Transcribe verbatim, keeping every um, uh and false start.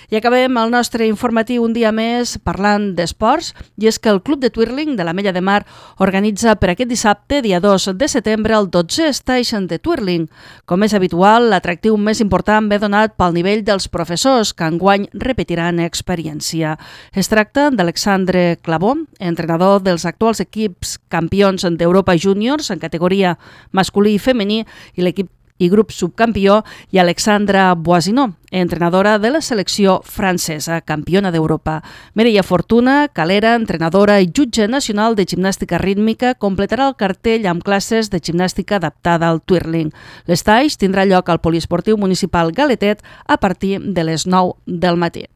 I acabem el nostre informatiu un dia més parlant d'esports, i és que el Club de Twirling de l'Ametlla de Mar organitza per aquest dissabte, dia dos de setembre, el dotzè Station de Twirling. Com és habitual, l'atractiu més important ve donat pel nivell dels professors, que enguany repetiran experiència. Es tracta d'Alexandre Clavó, entrenador dels actuals equips campions d'Europa Júniors en categoria masculí i femení i l'equip i grup subcampió, i Alexandra Boisinó, entrenadora de la selecció francesa, campiona d'Europa. Mireia Fortuna, calera, entrenadora i jutge nacional de gimnàstica rítmica, completarà el cartell amb classes de gimnàstica adaptada al twirling. L'estage tindrà lloc al poliesportiu municipal Galetet a partir de les nou del matí.